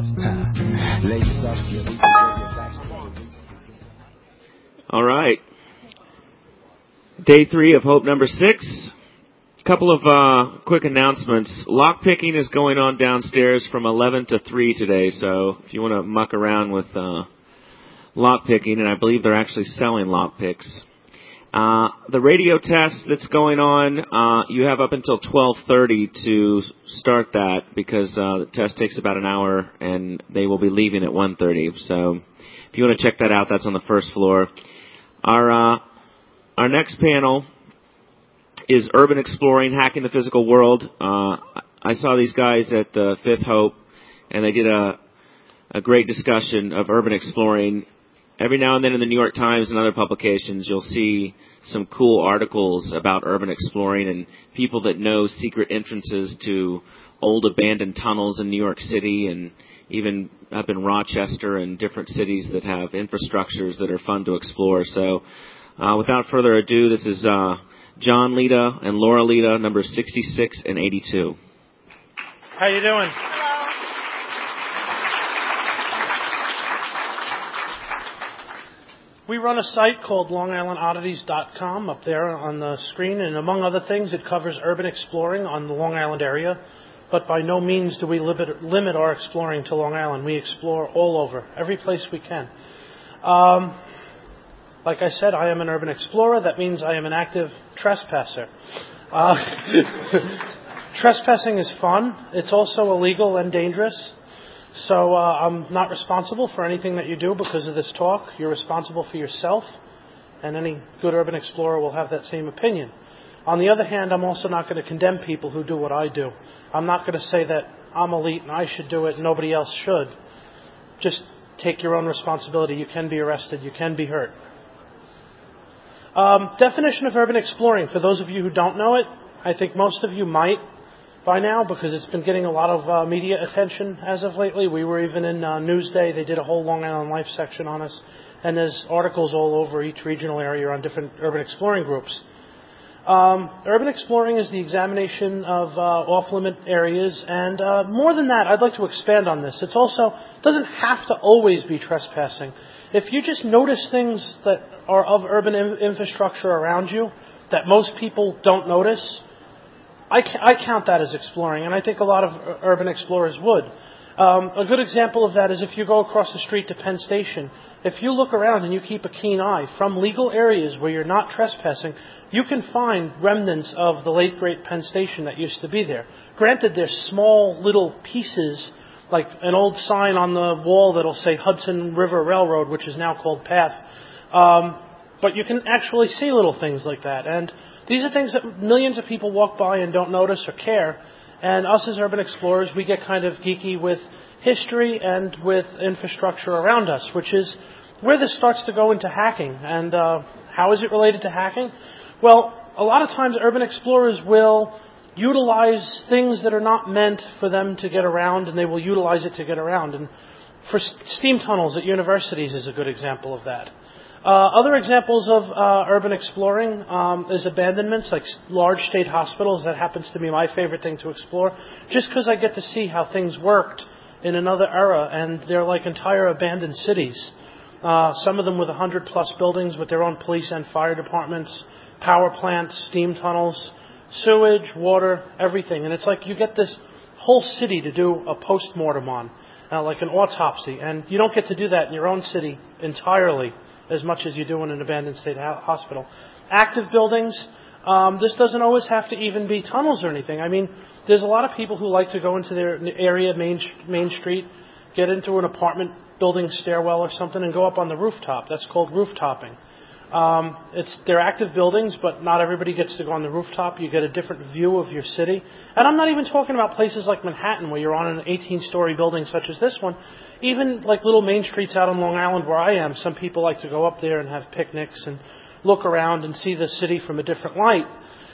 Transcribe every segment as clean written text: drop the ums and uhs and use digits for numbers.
All right. Day 3 of Hope number 6. Couple of quick announcements. Lockpicking is going on downstairs from 11 to 3 today, so if you want to muck around with lockpicking, and I believe they're actually selling lockpicks. The radio test that's going on, you have up until 12:30 to start that because the test takes about an hour, and they will be leaving at 1:30. So if you want to check that out, that's on the first floor. Our next panel is Urban Exploring, Hacking the Physical World. I saw these guys at the Fifth Hope, and they did a great discussion of urban exploring. Every now and then in the New York Times and other publications, you'll see some cool articles about urban exploring and people that know secret entrances to old abandoned tunnels in New York City and even up in Rochester and different cities that have infrastructures that are fun to explore. So without further ado, this is John Lita and Laura Lita, numbers 66 and 82. How you doing? Hello. We run a site called LongIslandOddities.com up there on the screen, and among other things, it covers urban exploring on the Long Island area. But by no means do we limit our exploring to Long Island. We explore all over, every place we can. Like I said, I am an urban explorer. That means I am an active trespasser. Trespassing is fun. It's also illegal and dangerous. So I'm not responsible for anything that you do because of this talk. You're responsible for yourself, and any good urban explorer will have that same opinion. On the other hand, I'm also not going to condemn people who do what I do. I'm not going to say that I'm elite and I should do it and nobody else should. Just take your own responsibility. You can be arrested. You can be hurt. Definition of urban exploring. For those of you who don't know it, I think most of you might by now because it's been getting a lot of media attention as of lately. We were even in Newsday. They did a whole Long Island Life section on us. And there's articles all over each regional area on different urban exploring groups. Urban exploring is the examination of off-limit areas. And more than that, I'd like to expand on this. It doesn't have to always be trespassing. If you just notice things that are of urban infrastructure around you that most people don't notice, I count that as exploring, and I think a lot of urban explorers would. A good example of that is if you go across the street to Penn Station. If you look around and you keep a keen eye, from legal areas where you're not trespassing, you can find remnants of the late great Penn Station that used to be there. Granted, there's small little pieces, like an old sign on the wall that'll say Hudson River Railroad, which is now called Path. But you can actually see little things like that. And these are things that millions of people walk by and don't notice or care. And us as urban explorers, we get kind of geeky with history and with infrastructure around us, which is where this starts to go into hacking. And how is it related to hacking? Well, a lot of times urban explorers will utilize things that are not meant for them to get around, and they will utilize it to get around. And for steam tunnels at universities is a good example of that. Other examples of urban exploring is abandonments, like large state hospitals. That happens to be my favorite thing to explore, just because I get to see how things worked in another era, and they're like entire abandoned cities. Some of them with 100-plus buildings with their own police and fire departments, power plants, steam tunnels, sewage, water, everything. And it's like you get this whole city to do a post-mortem on, like an autopsy. And you don't get to do that in your own city entirely as much as you do in an abandoned state hospital. Active buildings, this doesn't always have to even be tunnels or anything. I mean, there's a lot of people who like to go into their area, Main Street, get into an apartment building stairwell or something and go up on the rooftop. That's called rooftoping. They're active buildings, but not everybody gets to go on the rooftop. You get a different view of your city. And I'm not even talking about places like Manhattan where you're on an 18-story building such as this one. Even like little main streets out on Long Island where I am, some people like to go up there and have picnics and look around and see the city from a different light.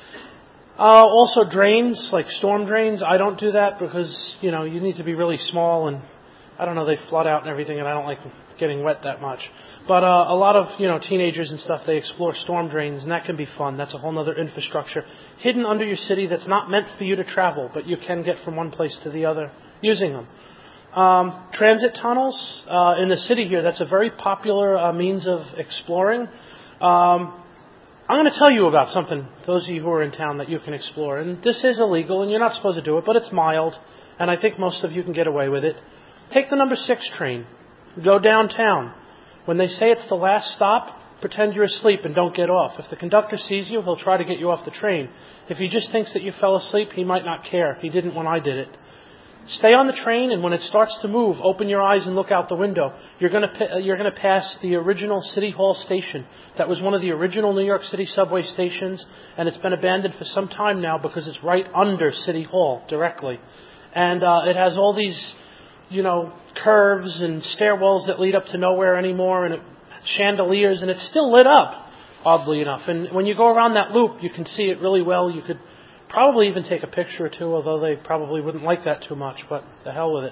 Also drains, like storm drains. I don't do that because, you need to be really small and, I don't know, they flood out and everything, and I don't like getting wet that much. But a lot of, teenagers and stuff, they explore storm drains, and that can be fun. That's a whole other infrastructure hidden under your city that's not meant for you to travel, but you can get from one place to the other using them. Transit tunnels in the city here, that's a very popular means of exploring. I'm going to tell you about something, those of you who are in town, that you can explore. And this is illegal, and you're not supposed to do it, but it's mild, and I think most of you can get away with it. Take the number 6 train. Go downtown. When they say it's the last stop, pretend you're asleep and don't get off. If the conductor sees you, he'll try to get you off the train. If he just thinks that you fell asleep, he might not care. He didn't when I did it. Stay on the train, and when it starts to move, open your eyes and look out the window. You're going to pass the original City Hall station. That was one of the original New York City subway stations, and it's been abandoned for some time now because it's right under City Hall directly. And it has all these, curves and stairwells that lead up to nowhere anymore, and chandeliers, and it's still lit up, oddly enough. And when you go around that loop, you can see it really well. You could probably even take a picture or two, although they probably wouldn't like that too much, but the hell with it.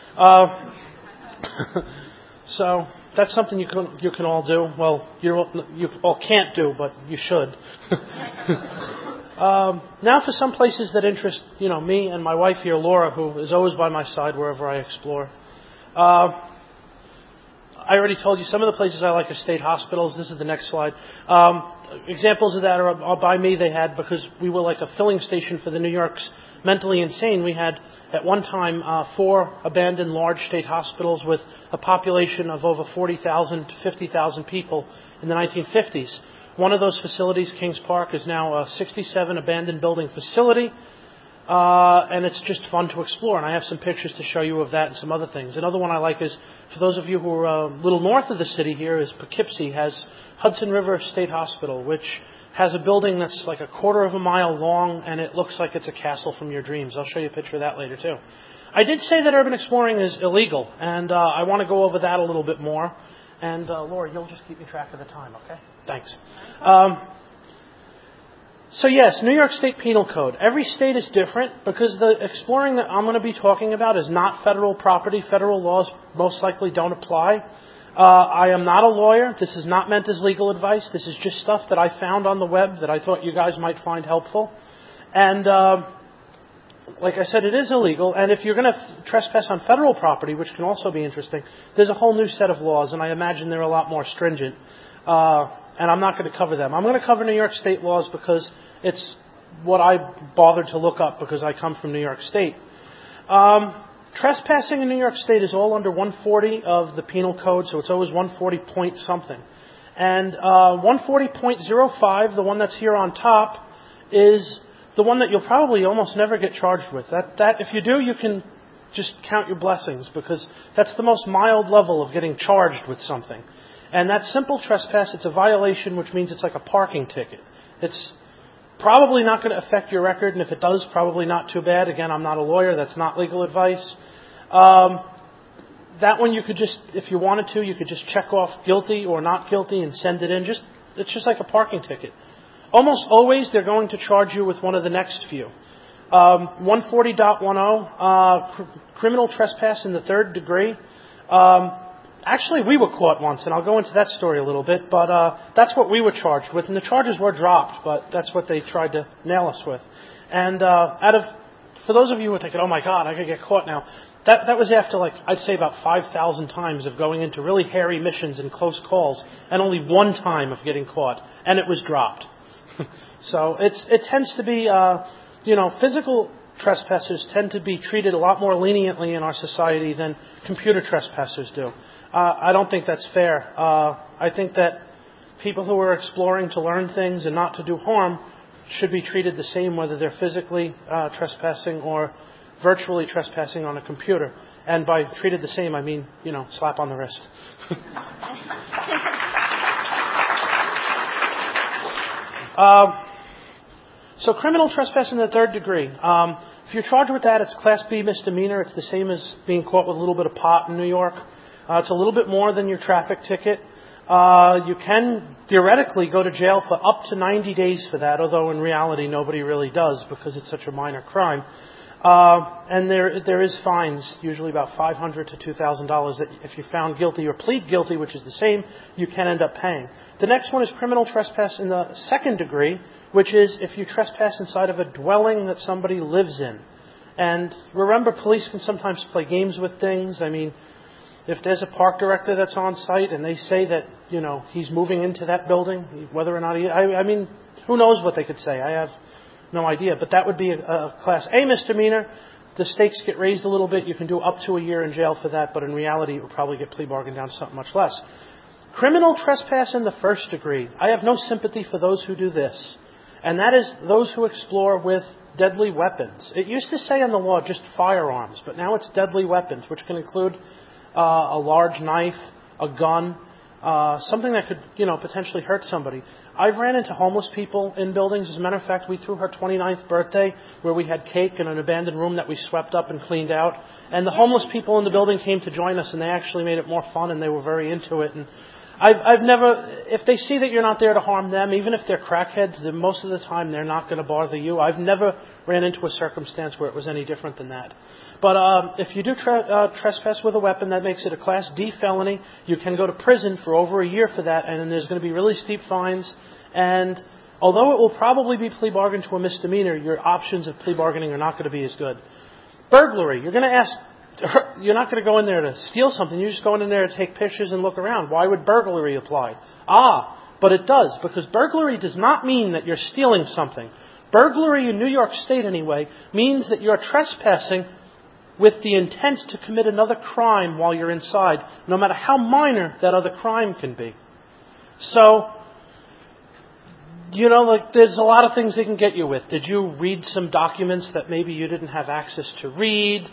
So that's something you can all do. Well, you all can't do, but you should. Now for some places that interest, me and my wife here, Laura, who is always by my side wherever I explore. I already told you some of the places I like are state hospitals. This is the next slide. Examples of that are by me. They had, because we were like a filling station for the New York's mentally insane, we had at one time 4 abandoned large state hospitals with a population of over 40,000 to 50,000 people in the 1950s. One of those facilities, Kings Park, is now a 67 abandoned building facility. And it's just fun to explore. And I have some pictures to show you of that and some other things. Another one I like is, for those of you who are a little north of the city here, is Poughkeepsie has Hudson River State Hospital, which has a building that's like a quarter of a mile long, and it looks like it's a castle from your dreams. I'll show you a picture of that later, too. I did say that urban exploring is illegal, and I want to go over that a little bit more. And, Laura, you'll just keep me track of the time, okay? Thanks. So yes, New York State Penal Code. Every state is different because the exploring that I'm going to be talking about is not federal property. Federal laws most likely don't apply. I am not a lawyer. This is not meant as legal advice. This is just stuff that I found on the web that I thought you guys might find helpful. And like I said, it is illegal. And if you're going to trespass on federal property, which can also be interesting, there's a whole new set of laws, and I imagine they're a lot more stringent. And I'm not going to cover them. I'm going to cover New York State laws because it's what I bothered to look up because I come from New York State. Trespassing in New York State is all under 140 of the Penal Code, so it's always 140 point something. And 140.05, the one that's here on top, is the one that you'll probably almost never get charged with. That if you do, you can just count your blessings because that's the most mild level of getting charged with something. And that simple trespass, it's a violation, which means it's like a parking ticket. It's probably not going to affect your record, and if it does, probably not too bad. Again, I'm not a lawyer. That's not legal advice. That one you could just, if you wanted to, you could just check off guilty or not guilty and send it in. It's just like a parking ticket. Almost always they're going to charge you with one of the next few. 140.10, criminal trespass in the third degree. Actually, we were caught once, and I'll go into that story a little bit, but that's what we were charged with, and the charges were dropped, but that's what they tried to nail us with. And for those of you who are thinking, oh my God, I could get caught now, that was after, I'd say about 5,000 times of going into really hairy missions and close calls, and only one time of getting caught, and it was dropped. So it tends to be, physical trespassers tend to be treated a lot more leniently in our society than computer trespassers do. I don't think that's fair. I think that people who are exploring to learn things and not to do harm should be treated the same whether they're physically trespassing or virtually trespassing on a computer. And by treated the same, I mean, slap on the wrist. So criminal trespass in the third degree. If you're charged with that, it's Class B misdemeanor. It's the same as being caught with a little bit of pot in New York. It's a little bit more than your traffic ticket. You can theoretically go to jail for up to 90 days for that, although in reality nobody really does because it's such a minor crime. And there is fines, usually about $500 to $2,000, that if you're found guilty or plead guilty, which is the same, you can end up paying. The next one is criminal trespass in the second degree, which is if you trespass inside of a dwelling that somebody lives in. And remember, police can sometimes play games with things. I mean, if there's a park director that's on site and they say that, he's moving into that building, whether or not I mean, who knows what they could say? I have no idea. But that would be a Class A misdemeanor. The stakes get raised a little bit. You can do up to a year in jail for that, but in reality, it would probably get plea bargained down to something much less. Criminal trespass in the first degree. I have no sympathy for those who do this. And that is those who explore with deadly weapons. It used to say in the law just firearms, but now it's deadly weapons, which can include a large knife, a gun, something that could, potentially hurt somebody. I've ran into homeless people in buildings. As a matter of fact, we threw her 29th birthday where we had cake in an abandoned room that we swept up and cleaned out. And the homeless people in the building came to join us, and they actually made it more fun, and they were very into it. And I've never, if they see that you're not there to harm them, even if they're crackheads, then most of the time they're not going to bother you. I've never ran into a circumstance where it was any different than that. But if you do trespass with a weapon, that makes it a Class D felony. You can go to prison for over a year for that, and there's going to be really steep fines. And although it will probably be plea bargained to a misdemeanor, your options of plea bargaining are not going to be as good. Burglary. You're not going to go in there to steal something. You're just going in there to take pictures and look around. Why would burglary apply? But it does, because burglary does not mean that you're stealing something. Burglary in New York State, anyway, means that you're trespassing with the intent to commit another crime while you're inside, no matter how minor that other crime can be. So, there's a lot of things they can get you with. Did you read some documents that maybe you didn't have access to read?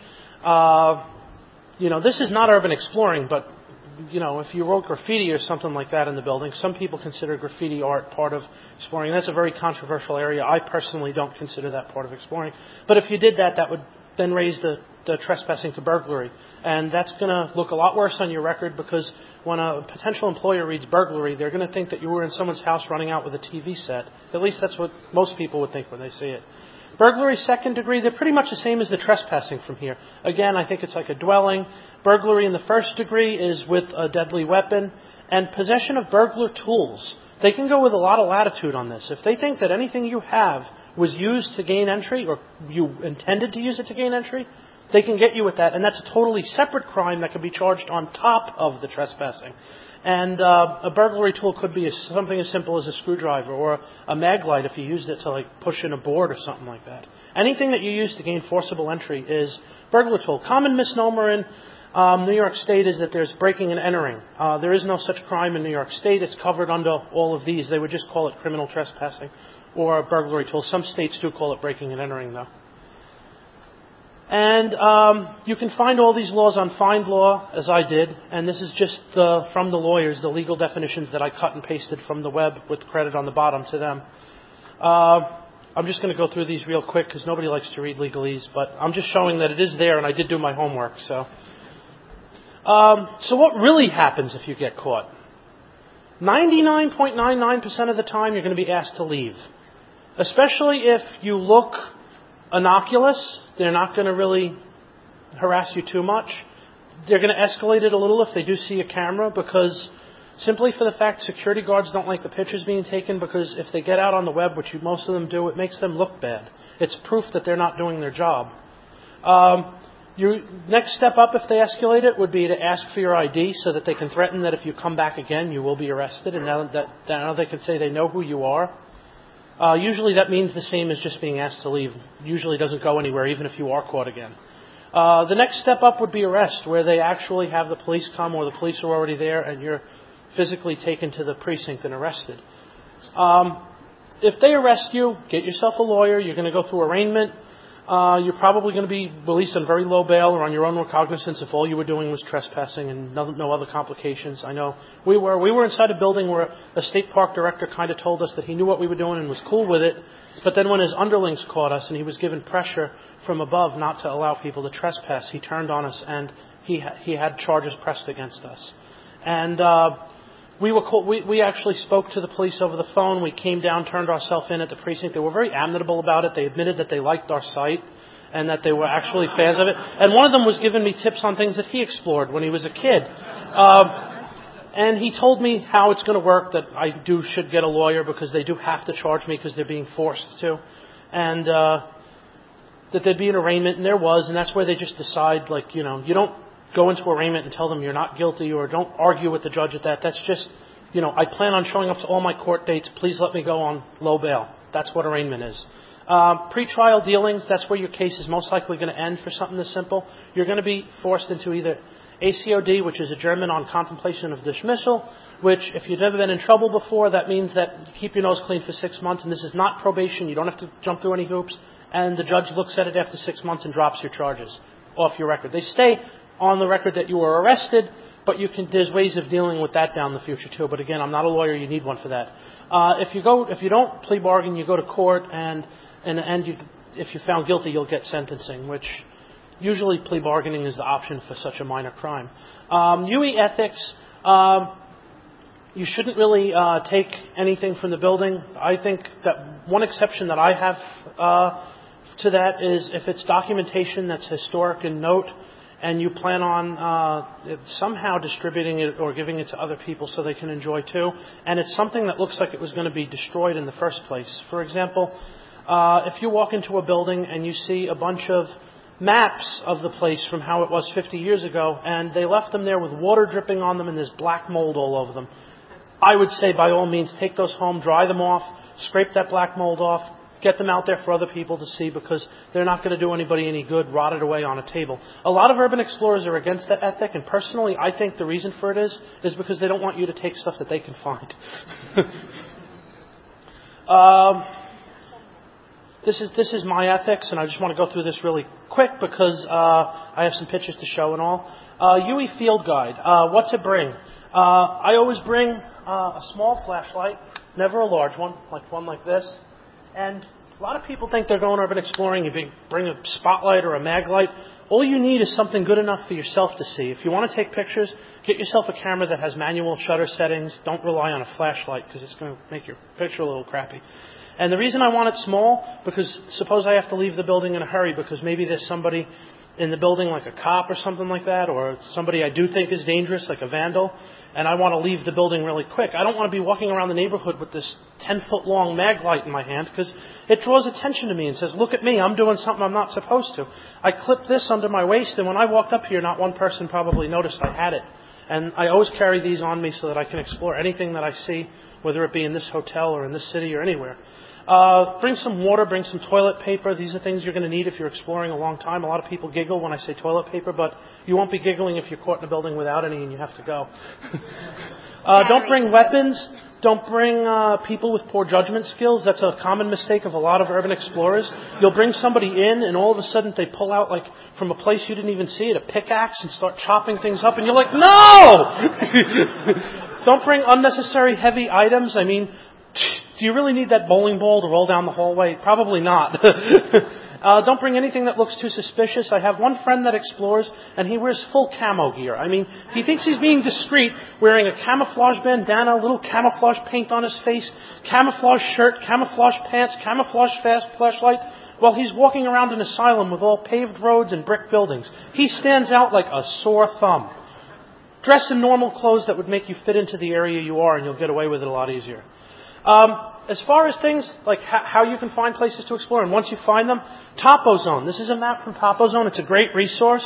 This is not urban exploring, but, if you wrote graffiti or something like that in the building, some people consider graffiti art part of exploring. That's a very controversial area. I personally don't consider that part of exploring. But if you did that, that would then raise the trespassing to burglary. And that's going to look a lot worse on your record, because when a potential employer reads burglary, they're going to think that you were in someone's house running out with a TV set. At least that's what most people would think when they see it. Burglary second degree, they're pretty much the same as the trespassing from here. Again, I think it's like a dwelling. Burglary in the first degree is with a deadly weapon. And possession of burglar tools. They can go with a lot of latitude on this. If they think that anything you have was used to gain entry, or you intended to use it to gain entry, they can get you with that. And that's a totally separate crime that can be charged on top of the trespassing. And a burglary tool could be something as simple as a screwdriver or a mag light if you used it to push in a board or something like that. Anything that you use to gain forcible entry is burglar tool. Common misnomer in New York State is that there's breaking and entering. There is no such crime in New York State. It's covered under all of these. They would just call it criminal trespassing or a burglary tool. Some states do call it breaking and entering, though. And you can find all these laws on FindLaw, as I did, and this is just from the lawyers, the legal definitions that I cut and pasted from the web with credit on the bottom to them. I'm just going to go through these real quick because nobody likes to read legalese, but I'm just showing that it is there, and I did do my homework. So what really happens if you get caught? 99.99% of the time, you're going to be asked to leave, especially if you look innocuous. They're not going to really harass you too much. They're going to escalate it a little if they do see a camera, because simply for the fact security guards don't like the pictures being taken, because if they get out on the web, which most of them do, it makes them look bad. It's proof that they're not doing their job. Your next step up, if they escalate it, would be to ask for your ID so that they can threaten that if you come back again, you will be arrested, and now they can say they know who you are. Usually that means the same as just being asked to leave. Usually doesn't go anywhere, even if you are caught again. The next step up would be arrest, where they actually have the police come, or the police are already there, and you're physically taken to the precinct and arrested. If they arrest you, get yourself a lawyer. You're going to go through arraignment. You're probably going to be released on very low bail or on your own recognizance if all you were doing was trespassing and no other complications. I know we were inside a building where a state park director kind of told us that he knew what we were doing and was cool with it. But then when his underlings caught us and he was given pressure from above not to allow people to trespass, he turned on us and he had charges pressed against us. And we actually spoke to the police over the phone. We came down, turned ourselves in at the precinct. They were very amenable about it. They admitted that they liked our site and that they were actually fans of it. And one of them was giving me tips on things that he explored when he was a kid. And he told me how it's going to work, that I should get a lawyer because they do have to charge me because they're being forced to. And that there'd be an arraignment, and there was, and that's where they just decide, like, you don't go into arraignment and tell them you're not guilty, or don't argue with the judge at that. That's just, I plan on showing up to all my court dates. Please let me go on low bail. That's what arraignment is. Pre-trial dealings, that's where your case is most likely going to end for something this simple. You're going to be forced into either ACOD, which is adjournment on contemplation of dismissal, which, if you've never been in trouble before, that means that you keep your nose clean for 6 months, and this is not probation. You don't have to jump through any hoops, and the judge looks at it after 6 months and drops your charges off your record. They stay on the record that you were arrested, but there's ways of dealing with that down the future too. But again, I'm not a lawyer. You need one for that. If you don't plea bargain, you go to court, and in the end, if you're found guilty, you'll get sentencing, which usually plea bargaining is the option for such a minor crime. UE ethics, you shouldn't really take anything from the building. I think that one exception that I have to that is if it's documentation that's historic in note, and you plan on somehow distributing it or giving it to other people so they can enjoy too, and it's something that looks like it was going to be destroyed in the first place. For example, if you walk into a building and you see a bunch of maps of the place from how it was 50 years ago, and they left them there with water dripping on them and there's black mold all over them, I would say by all means take those home, dry them off, scrape that black mold off, get them out there for other people to see, because they're not going to do anybody any good rotted away on a table. A lot of urban explorers are against that ethic, and personally I think the reason for it is because they don't want you to take stuff that they can find. This is my ethics, and I just want to go through this really quick because I have some pictures to show and all. UE Field Guide. What to bring? I always bring a small flashlight, never a large one like this. And a lot of people think they're going urban exploring. You bring a spotlight or a mag light. All you need is something good enough for yourself to see. If you want to take pictures, get yourself a camera that has manual shutter settings. Don't rely on a flashlight because it's going to make your picture a little crappy. And the reason I want it small, because suppose I have to leave the building in a hurry because maybe there's somebody in the building like a cop or something like that, or somebody I do think is dangerous like a vandal, and I want to leave the building really quick. I don't want to be walking around the neighborhood with this 10-foot long mag light in my hand because it draws attention to me and says, look at me, I'm doing something I'm not supposed to. I clipped this under my waist, and when I walked up here, not one person probably noticed I had it. And I always carry these on me so that I can explore anything that I see, whether it be in this hotel or in this city or anywhere. Bring some water, bring some toilet paper. These are things you're going to need if you're exploring a long time. A lot of people giggle when I say toilet paper, but you won't be giggling if you're caught in a building without any and you have to go. Don't bring weapons. Don't bring people with poor judgment skills. That's a common mistake of a lot of urban explorers. You'll bring somebody in, and all of a sudden they pull out, like, from a place you didn't even see it, a pickaxe and start chopping things up, and you're like, no! Don't bring unnecessary heavy items. I mean, do you really need that bowling ball to roll down the hallway? Probably not. Don't bring anything that looks too suspicious. I have one friend that explores, and he wears full camo gear. I mean, he thinks he's being discreet, wearing a camouflage bandana, a little camouflage paint on his face, camouflage shirt, camouflage pants, camouflage flashlight, while he's walking around an asylum with all paved roads and brick buildings. He stands out like a sore thumb. Dress in normal clothes that would make you fit into the area you are, and you'll get away with it a lot easier. As far as things like how you can find places to explore, and once you find them, TopoZone. This is a map from TopoZone. It's a great resource.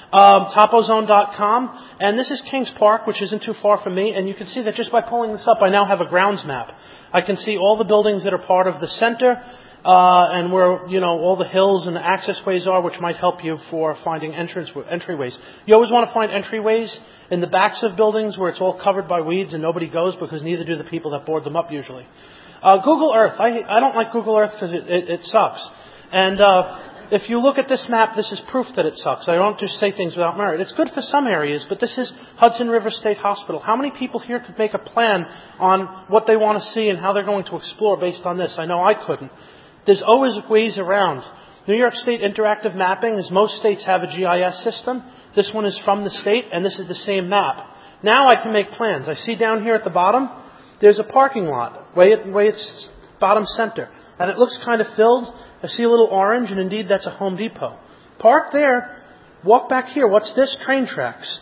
TopoZone.com. And this is Kings Park, which isn't too far from me. And you can see that just by pulling this up, I now have a grounds map. I can see all the buildings that are part of the center, and where, all the hills and the access ways are, which might help you for finding entryways. You always want to find entryways in the backs of buildings where it's all covered by weeds and nobody goes, because neither do the people that board them up usually. Google Earth. I don't like Google Earth because it sucks. And if you look at this map, this is proof that it sucks. I don't just say things without merit. It's good for some areas, but this is Hudson River State Hospital. How many people here could make a plan on what they want to see and how they're going to explore based on this? I know I couldn't. There's always ways around. New York State Interactive Mapping, as most states have a GIS system. This one is from the state, and this is the same map. Now I can make plans. I see down here at the bottom, there's a parking lot, way it's bottom center. And it looks kind of filled. I see a little orange, and indeed that's a Home Depot. Park there, walk back here. What's this? Train tracks.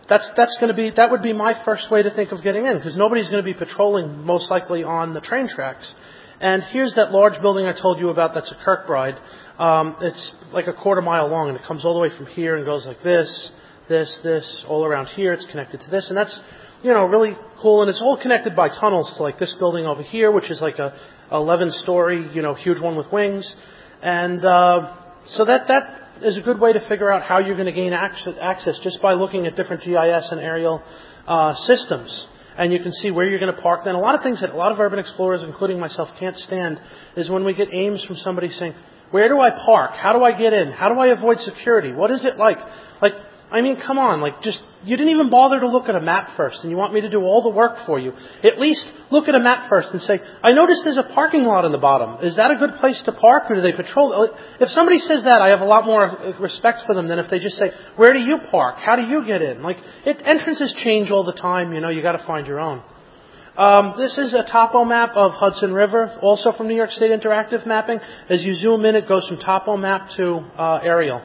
That would be my first way to think of getting in, because nobody's going to be patrolling most likely on the train tracks. And here's that large building I told you about that's a Kirkbride. It's like a quarter mile long, and it comes all the way from here and goes like this, all around here. It's connected to this, and that's, really cool. And it's all connected by tunnels to like this building over here, which is like a 11-story, huge one with wings. And so that is a good way to figure out how you're going to gain access just by looking at different GIS and aerial systems. And you can see where you're going to park. Then a lot of things that a lot of urban explorers, including myself, can't stand is when we get aims from somebody saying, where do I park? How do I get in? How do I avoid security? What is it like? Come on, you didn't even bother to look at a map first, and you want me to do all the work for you. At least look at a map first and say, I noticed there's a parking lot in the bottom. Is that a good place to park, or do they patrol? If somebody says that, I have a lot more respect for them than if they just say, where do you park? How do you get in? Entrances change all the time, you gotta find your own. This is a topo map of Hudson River, also from New York State Interactive Mapping. As you zoom in, it goes from topo map to aerial.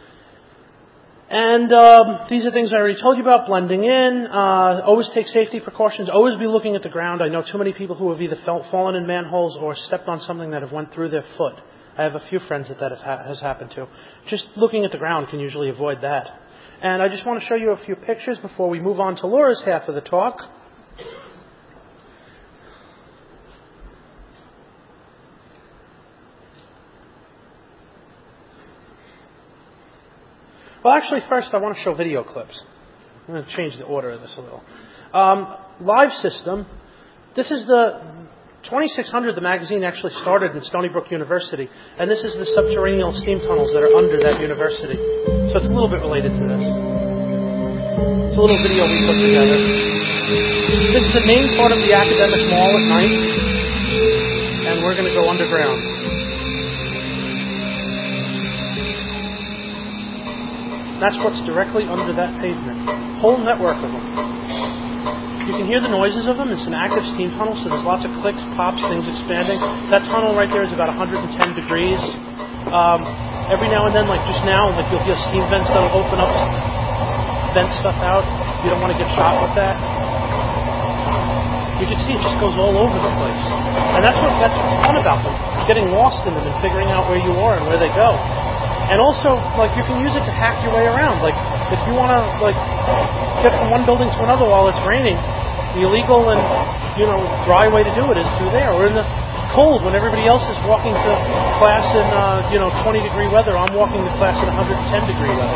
And these are things I already told you about, blending in. Always take safety precautions. Always be looking at the ground. I know too many people who have either fallen in manholes or stepped on something that have went through their foot. I have a few friends that has happened to. Just looking at the ground can usually avoid that. And I just want to show you a few pictures before we move on to Laura's half of the talk. Well, actually, first I want to show video clips. I'm going to change the order of this a little. Live System. This is the 2600. The magazine actually started in Stony Brook University, and this is the subterranean steam tunnels that are under that university. So it's a little bit related to this. It's a little video we put together. This is the main part of the academic mall at night, and we're going to go underground. That's what's directly under that pavement. Whole network of them. You can hear the noises of them. It's an active steam tunnel, so there's lots of clicks, pops, things expanding. That tunnel right there is about 110 degrees. Every now and then, like just now, you'll feel steam vents that'll open up, vent stuff out. You don't want to get shot with that. You can see it just goes all over the place. And that's what's fun about them. Getting lost in them and figuring out where you are and where they go. And also, you can use it to hack your way around. If you want to, get from one building to another while it's raining, the illegal and, dry way to do it is through there. Or in the cold, when everybody else is walking to class in, 20-degree weather, I'm walking to class in 110-degree weather.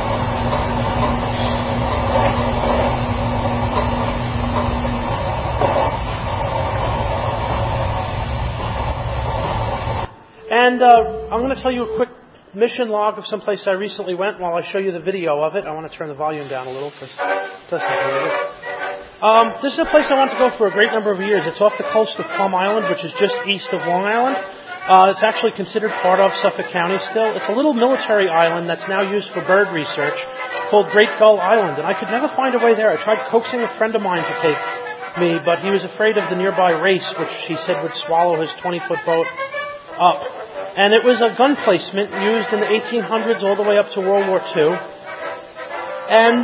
And I'm going to tell you a quick mission log of someplace I recently went. While I show you the video of it, I want to turn the volume down a little because it doesn't hear it. This is a place I want to go for a great number of years. It's off the coast of Plum Island, which is just east of Long Island. It's actually considered part of Suffolk County still. It's a little military island that's now used for bird research called Great Gull Island, and I could never find a way there. I tried coaxing a friend of mine to take me, but he was afraid of the nearby race, which he said would swallow his 20-foot boat up. And it was a gun placement used in the 1800s all the way up to World War II. And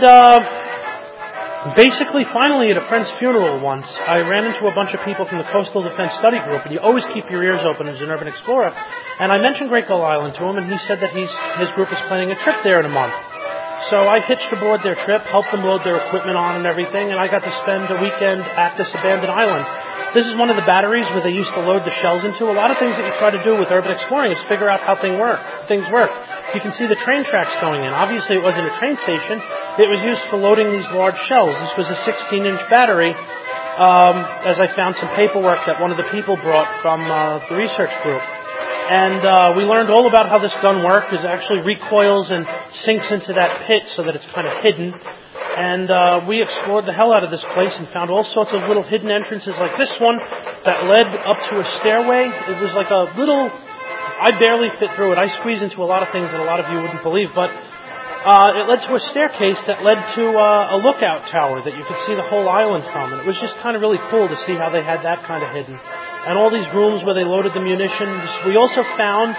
basically, finally, at a friend's funeral once, I ran into a bunch of people from the Coastal Defense Study Group, and you always keep your ears open as an urban explorer. And I mentioned Great Gull Island to him, and he said that his group is planning a trip there in a month. So I hitched aboard their trip, helped them load their equipment on and everything, and I got to spend a weekend at this abandoned island. This is one of the batteries where they used to load the shells into. A lot of things that you try to do with urban exploring is figure out how things work. You can see the train tracks going in. Obviously, it wasn't a train station. It was used for loading these large shells. This was a 16-inch battery, as I found some paperwork that one of the people brought from the research group. And we learned all about how this gun works. It actually recoils and sinks into that pit so that it's kind of hidden. And we explored the hell out of this place and found all sorts of little hidden entrances like this one that led up to a stairway. It was like a little... I barely fit through it. I squeeze into a lot of things that a lot of you wouldn't believe. But it led to a staircase that led to a lookout tower that you could see the whole island from. And it was just kind of really cool to see how they had that kind of hidden. And all these rooms where they loaded the munitions. We also found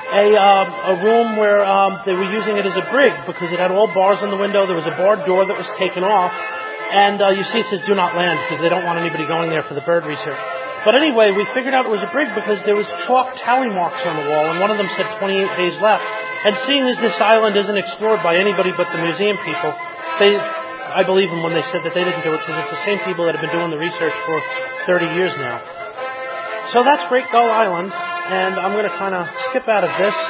a room where they were using it as a brig because it had all bars on the window. There was a barred door that was taken off. And you see it says do not land because they don't want anybody going there for the bird research. But anyway, we figured out it was a brig because there was chalk tally marks on the wall, and one of them said 28 days left. And seeing as this island isn't explored by anybody but the museum people, I believe them when they said that they didn't do it because it's the same people that have been doing the research for 30 years now. So that's Great Gull Island, and I'm going to kind of skip out of this.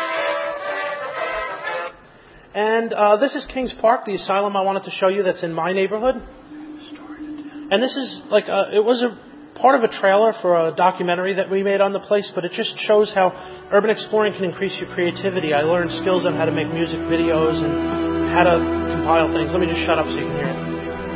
And this is Kings Park, the asylum I wanted to show you that's in my neighborhood. And this is it was a part of a trailer for a documentary that we made on the place, but it just shows how urban exploring can increase your creativity. I learned skills on how to make music videos and how to compile things. Let me just shut up so you can hear it.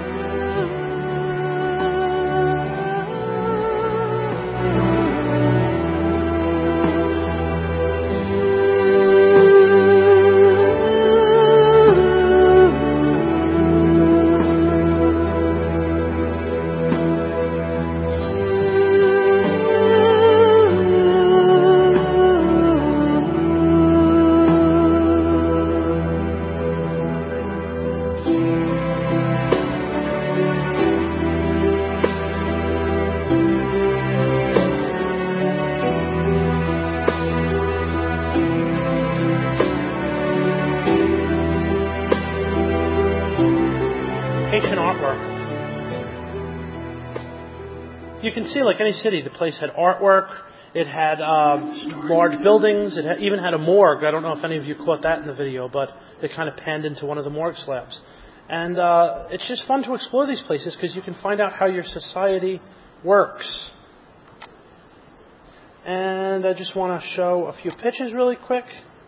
You can see, like any city, the place had artwork, it had large buildings, it even had a morgue. I don't know if any of you caught that in the video, but it kind of panned into one of the morgue slabs. And it's just fun to explore these places because you can find out how your society works. And I just want to show a few pictures really quick.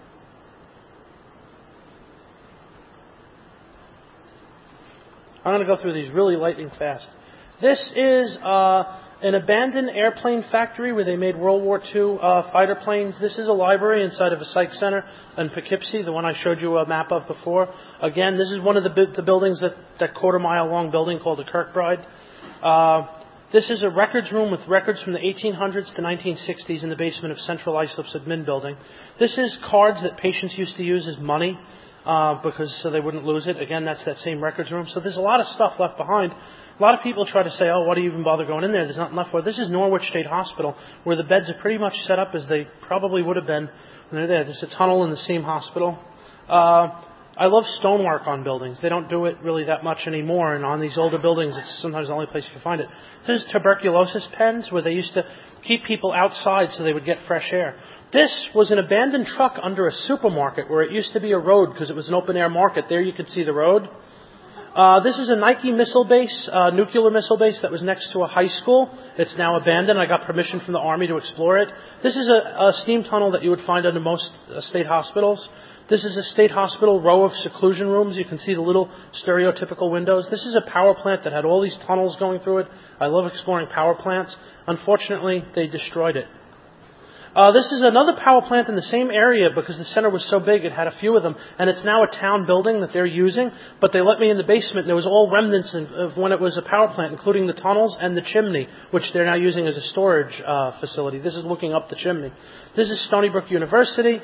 I'm going to go through these really lightning fast. This is an abandoned airplane factory where they made World War II fighter planes. This is a library inside of a psych center in Poughkeepsie, the one I showed you a map of before. Again, this is one of the buildings, that quarter-mile-long building called the Kirkbride. This is a records room with records from the 1800s to 1960s in the basement of Central Islip's admin building. This is cards that patients used to use as money. So they wouldn't lose it. Again, that's that same records room. So there's a lot of stuff left behind. A lot of people try to say, oh, why do you even bother going in there? There's nothing left for it. This is Norwich State Hospital, where the beds are pretty much set up as they probably would have been when they're there. There's a tunnel in the same hospital. I love stonework on buildings. They don't do it really that much anymore, and on these older buildings, it's sometimes the only place you can find it. This is tuberculosis pens, where they used to keep people outside so they would get fresh air. This was an abandoned truck under a supermarket where it used to be a road because it was an open-air market. There you could see the road. This is a Nike missile base, nuclear missile base that was next to a high school. It's now abandoned. I got permission from the Army to explore it. This is a steam tunnel that you would find under most state hospitals. This is a state hospital row of seclusion rooms. You can see the little stereotypical windows. This is a power plant that had all these tunnels going through it. I love exploring power plants. Unfortunately, they destroyed it. This is another power plant in the same area because the center was so big, it had a few of them, and it's now a town building that they're using, but they let me in the basement, and there was all remnants of when it was a power plant, including the tunnels and the chimney, which they're now using as a storage facility. This is looking up the chimney. This is Stony Brook University,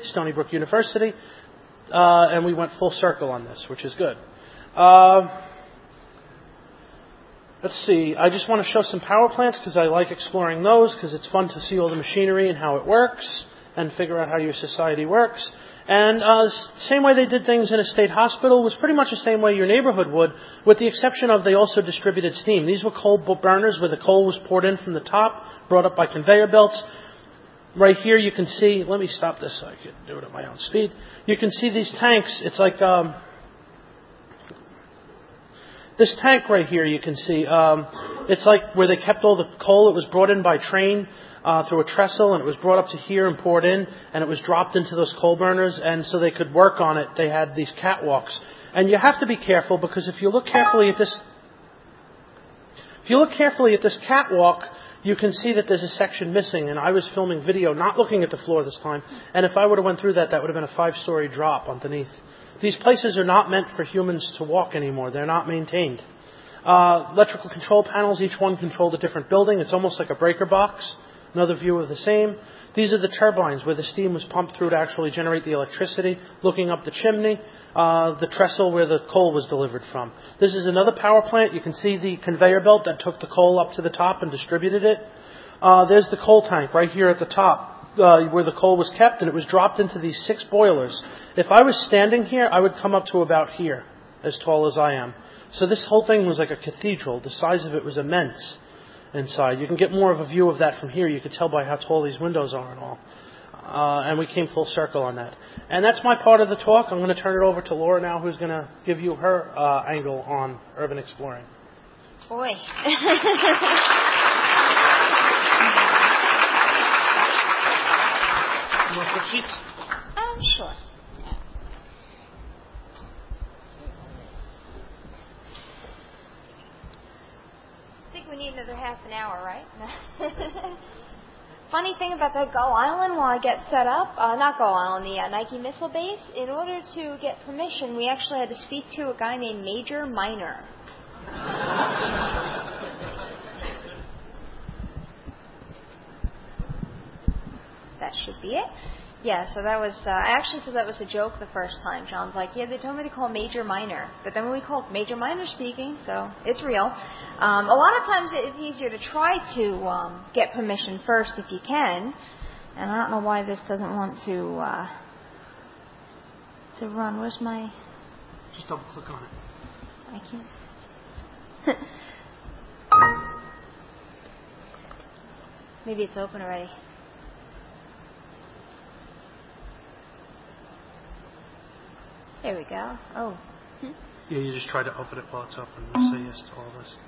and we went full circle on this, which is good. Let's see, I just want to show some power plants because I like exploring those because it's fun to see all the machinery and how it works and figure out how your society works. And same way they did things in a state hospital was pretty much the same way your neighborhood would, with the exception of they also distributed steam. These were coal burners where the coal was poured in from the top, brought up by conveyor belts. Right here you can see, let me stop this so I can do it at my own speed. You can see these tanks, it's like... This tank right here, you can see, it's like where they kept all the coal. It was brought in by train through a trestle, and it was brought up to here and poured in, and it was dropped into those coal burners, and so they could work on it. They had these catwalks. And you have to be careful, because if you look carefully at this catwalk, you can see that there's a section missing, and I was filming video, not looking at the floor this time, and if I would have went through that, that would have been a 5-story drop underneath. These places are not meant for humans to walk anymore. They're not maintained. Electrical control panels, each one controlled a different building. It's almost like a breaker box. Another view of the same. These are the turbines where the steam was pumped through to actually generate the electricity. Looking up the chimney, the trestle where the coal was delivered from. This is another power plant. You can see the conveyor belt that took the coal up to the top and distributed it. There's the coal tank right here at the top, where the coal was kept, and it was dropped into these 6 boilers. If I was standing here, I would come up to about here, as tall as I am. So this whole thing was like a cathedral. The size of it was immense inside. You can get more of a view of that from here. You could tell by how tall these windows are and all. And we came full circle on that. And that's my part of the talk. I'm going to turn it over to Laura now, who's going to give you her angle on urban exploring. Boy. You want to flip sheets? Sure. Yeah. I think we need another half an hour, right? Funny thing about that Gull Island, while I get set up, not Gull Island, the Nike missile base, in order to get permission, we actually had to speak to a guy named Major Minor. That should be it. Yeah, so that was, I actually thought that was a joke the first time. John's like, yeah, they told me to call Major Minor. But then when we called Major Minor speaking, so it's real. A lot of times it's easier to try to get permission first if you can. And I don't know why this doesn't want to run. Where's my... Just double click on it. I can't. Maybe it's open already. There we go. Oh. Yeah, you just try to open it while it's open. We'll say yes to all this.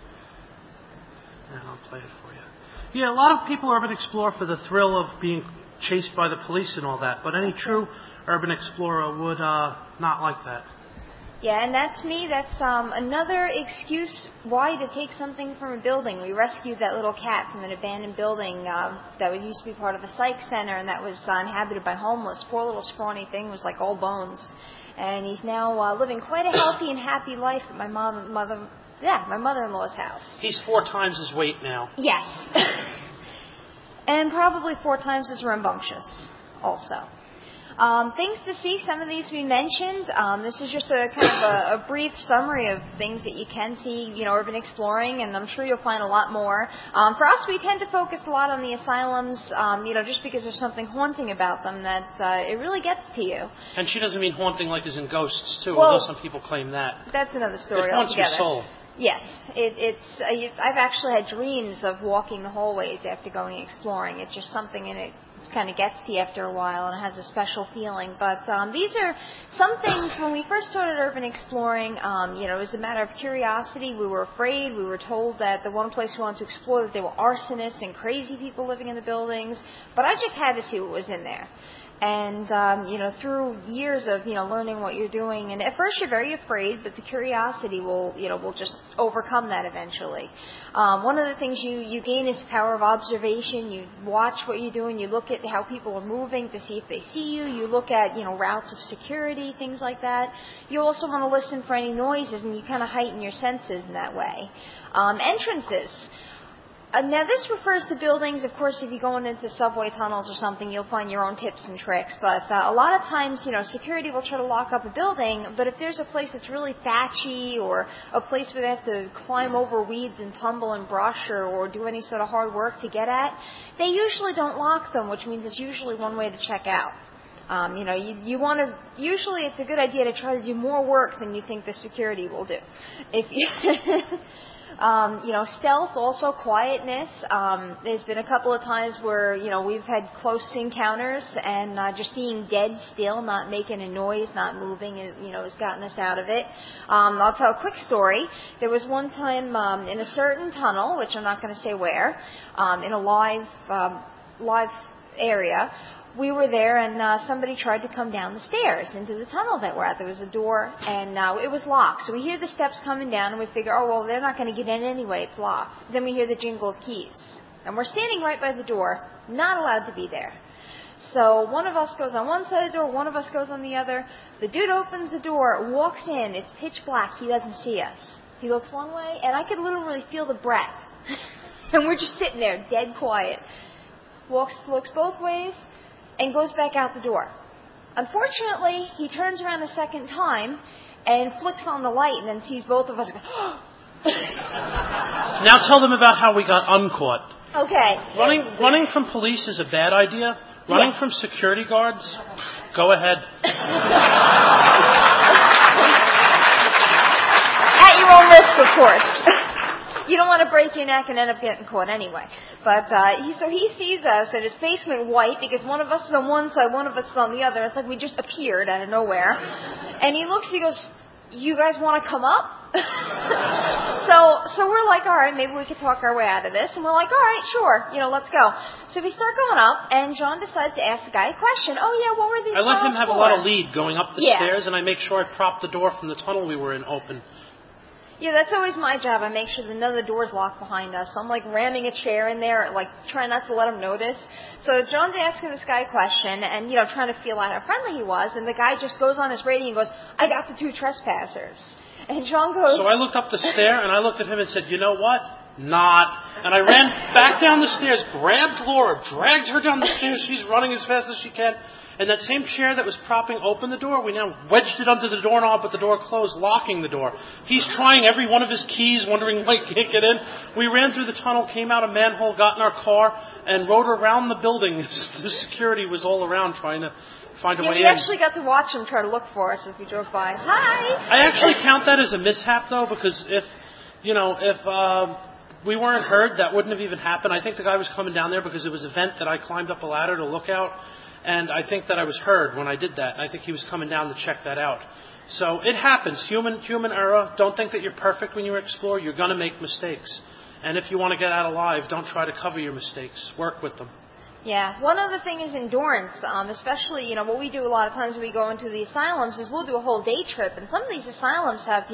And I'll play it for you. Yeah, a lot of people urban explore for the thrill of being chased by the police and all that. But any true urban explorer would not like that. Yeah, and that's me. That's another excuse why to take something from a building. We rescued that little cat from an abandoned building that used to be part of a psych center, and that was inhabited by homeless. Poor little scrawny thing was like all bones. And he's now living quite a healthy and happy life at my mother-in-law's house. He's 4 times his weight now. Yes. And probably 4 times as rambunctious also. Things to see, some of these we mentioned. This is just a kind of a brief summary of things that you can see, urban exploring, and I'm sure you'll find a lot more. For us, we tend to focus a lot on the asylums, just because there's something haunting about them that it really gets to you. And she doesn't mean haunting like as in ghosts, too, well, although some people claim that. That's another story altogether. It haunts altogether. your soul. Yes, I've actually had dreams of walking the hallways after going exploring. It's just something in it kind of gets to you after a while, and it has a special feeling. But these are some things. When we first started urban exploring, it was a matter of curiosity. We were afraid. We were told that the one place we wanted to explore, that there were arsonists and crazy people living in the buildings. But I just had to see what was in there. And, through years of, learning what you're doing, and at first you're very afraid, but the curiosity will just overcome that eventually. One of the things you gain is power of observation. You watch what you're doing. You look at how people are moving to see if they see you. You look at, routes of security, things like that. You also want to listen for any noises, and you kind of heighten your senses in that way. Entrances. Now, this refers to buildings. Of course, if you're going into subway tunnels or something, you'll find your own tips and tricks. But a lot of times, security will try to lock up a building. But if there's a place that's really thatchy, or a place where they have to climb over weeds and tumble and brush or do any sort of hard work to get at, they usually don't lock them, which means it's usually one way to check out. You want to, usually it's a good idea to try to do more work than you think the security will do. If you... stealth, also quietness. There's been a couple of times where, we've had close encounters, and just being dead still, not making a noise, not moving, has gotten us out of it. I'll tell a quick story. There was one time in a certain tunnel, which I'm not going to say where, in a live area. We were there, and somebody tried to come down the stairs into the tunnel that we're at. There was a door, and it was locked. So we hear the steps coming down, and we figure, oh, well, they're not going to get in anyway. It's locked. Then we hear the jingle of keys. And we're standing right by the door, not allowed to be there. So one of us goes on one side of the door, one of us goes on the other. The dude opens the door, walks in. It's pitch black. He doesn't see us. He looks one way, and I could literally feel the breath. And we're just sitting there, dead quiet. Looks both ways, and goes back out the door. Unfortunately, he turns around a second time and flicks on the light and then sees both of us go, Now tell them about how we got uncaught. Okay. Running from police is a bad idea. Running from security guards, go ahead. At your own risk, of course. You don't want to break your neck and end up getting caught anyway. But he sees us, and his face went white because one of us is on one side, one of us is on the other. It's like we just appeared out of nowhere. And he looks, he goes, "You guys want to come up?" So we're like, all right, maybe we could talk our way out of this. And we're like, all right, sure, let's go. So we start going up, and John decides to ask the guy a question. Oh, yeah, what were these tunnels I let him have for? a lot of lead going up the stairs, and I make sure I prop the door from the tunnel we were in open. Yeah, that's always my job. I make sure that none of the doors lock behind us. So I'm like ramming a chair in there, like trying not to let him notice. So John's asking this guy a question and, trying to feel out how friendly he was. And the guy just goes on his radio and goes, "I got the 2 trespassers." And John goes... So I looked up the stair and I looked at him and said, "You know what? Not." And I ran back down the stairs, grabbed Laura, dragged her down the stairs. She's running as fast as she can. And that same chair that was propping open the door, we now wedged it under the doorknob, but the door closed, locking the door. He's trying every one of his keys, wondering why he can't get in. We ran through the tunnel, came out a manhole, got in our car, and rode around the building. The security was all around trying to find a way in. We actually got to watch him try to look for us as we drove by. Hi! I actually count that as a mishap, though, because if we weren't heard, that wouldn't have even happened. I think the guy was coming down there because it was a vent that I climbed up a ladder to look out. And I think that I was heard when I did that. I think he was coming down to check that out. So it happens. Human error. Don't think that you're perfect when you explore. You're going to make mistakes. And if you want to get out alive, don't try to cover your mistakes. Work with them. Yeah. One other thing is endurance, especially, what we do a lot of times when we go into the asylums is we'll do a whole day trip. And some of these asylums have,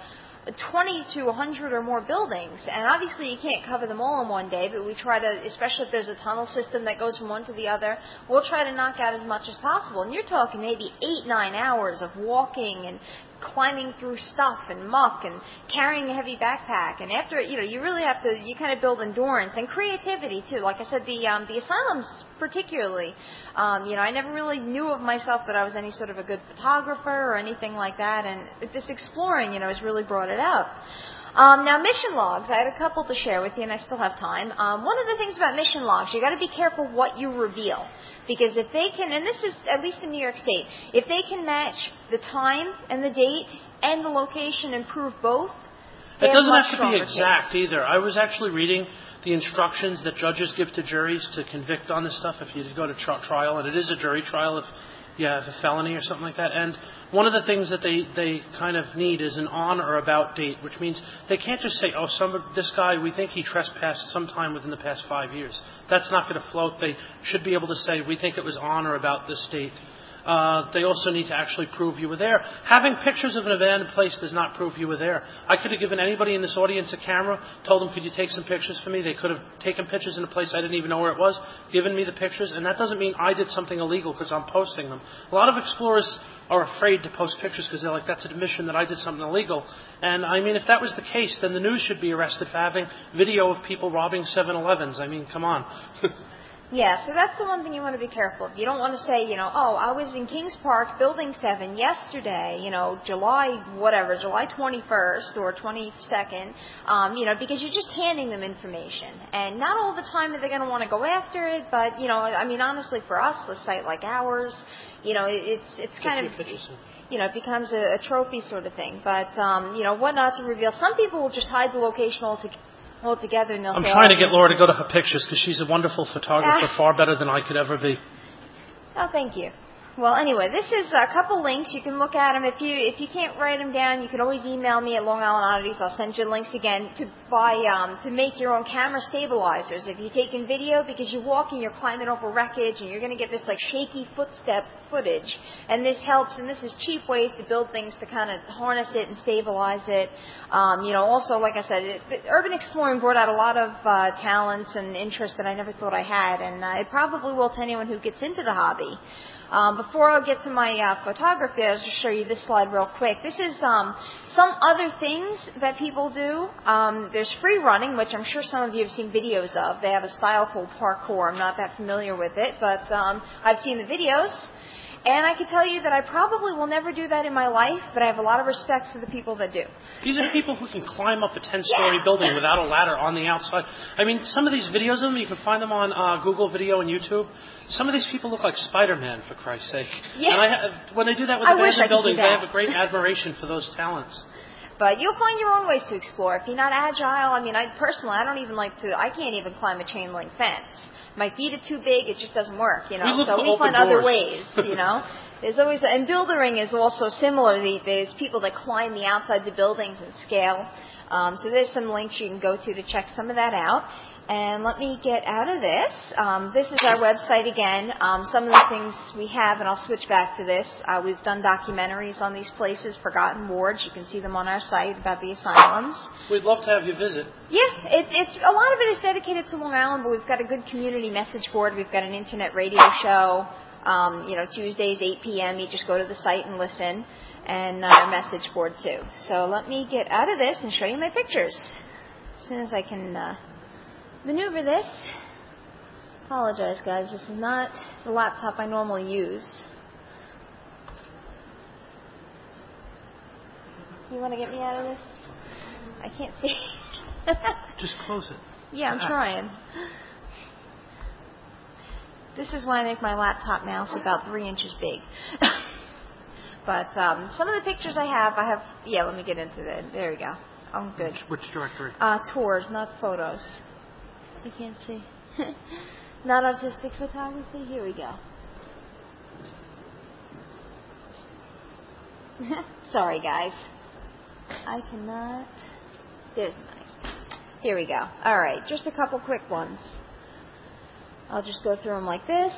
20 to 100 or more buildings. And obviously you can't cover them all in one day, but we try to, especially if there's a tunnel system that goes from one to the other, we'll try to knock out as much as possible. And you're talking maybe 8-9 hours of walking and climbing through stuff and muck and carrying a heavy backpack. And after, you really have to, you kind of build endurance and creativity too. Like I said, the asylums particularly, I never really knew of myself that I was any sort of a good photographer or anything like that. And this exploring, has really brought it out. Now, mission logs. I had a couple to share with you, and I still have time. One of the things about mission logs, you got to be careful what you reveal, because if they can, and this is at least in New York State, if they can match the time and the date and the location and prove both, it doesn't have to be exact either. I was actually reading the instructions that judges give to juries to convict on this stuff if you go to trial, and it is a jury trial if you have a felony or something like that. And one of the things that they kind of need is an on or about date, which means they can't just say, this guy, we think he trespassed sometime within the past 5 years. That's not going to float. They should be able to say, we think it was on or about this date. They also need to actually prove you were there. Having pictures of an abandoned place does not prove you were there. I could have given anybody in this audience a camera, told them, could you take some pictures for me? They could have taken pictures in a place I didn't even know where it was, given me the pictures, and that doesn't mean I did something illegal because I'm posting them. A lot of explorers are afraid to post pictures because they're like, that's an admission that I did something illegal. And I mean, if that was the case, then the news should be arrested for having video of people robbing 7-Elevens. I mean, come on. Yeah, so that's the one thing you want to be careful of. You don't want to say, I was in Kings Park, Building 7 yesterday, July 21st or 22nd, because you're just handing them information. And not all the time are they going to want to go after it, but, honestly, for us, a site like ours, it's kind of... it becomes a trophy sort of thing. But, what not to reveal. Some people will just hide the location altogether, and they'll I'm say, trying to get Laura to go to her pictures because she's a wonderful photographer, far better than I could ever be. Oh, thank you. Well, anyway, this is a couple links. You can look at them. If you can't write them down, you can always email me at Long Island Oddities. I'll send you links again to make your own camera stabilizers. If you're taking video, because you're walking, you're climbing over wreckage, and you're going to get this like shaky footstep footage. And this helps, and this is cheap ways to build things to kind of harness it and stabilize it. Also, like I said, urban exploring brought out a lot of talents and interests that I never thought I had, and it probably will to anyone who gets into the hobby. Before I get to my photography, I'll just show you this slide real quick. This is some other things that people do. There's free running, which I'm sure some of you have seen videos of. They have a style called parkour. I'm not that familiar with it, but I've seen the videos. And I can tell you that I probably will never do that in my life, but I have a lot of respect for the people that do. These are people who can climb up a 10-story building without a ladder on the outside. I mean, some of these videos of them, you can find them on Google Video and YouTube. Some of these people look like Spider-Man, for Christ's sake. Yeah. And when they do that with abandoned buildings, I have a great admiration for those talents. But you'll find your own ways to explore. If you're not agile, I mean, I can't even climb a chain link fence. My feet are too big, it just doesn't work, you know. So we find other ways, you know. There's always, and buildering is also similar. There's people that climb the outsides of buildings and scale. So there's some links you can go to check some of that out. And let me get out of this. This is our website again. Some of the things we have, and I'll switch back to this. We've done documentaries on these places, forgotten wards. You can see them on our site about the asylums. We'd love to have you visit. Yeah, it's a lot of it is dedicated to Long Island, but we've got a good community message board. We've got an internet radio show. Tuesdays 8 p.m. You just go to the site and listen, and a message board too. So let me get out of this and show you my pictures as soon as I can maneuver this. Apologize, guys. This is not the laptop I normally use. You want to get me out of this? I can't see. Just close it. Yeah, I'm trying. This is why I make my laptop mouse about 3 inches big. But some of the pictures I have, let me get into that. There we go. I'm good. Which directory? Tours, not photos. I can't see. Not artistic photography. Here we go. Sorry, guys. I cannot. There's nice. Here we go. All right, just a couple quick ones. I'll just go through them like this.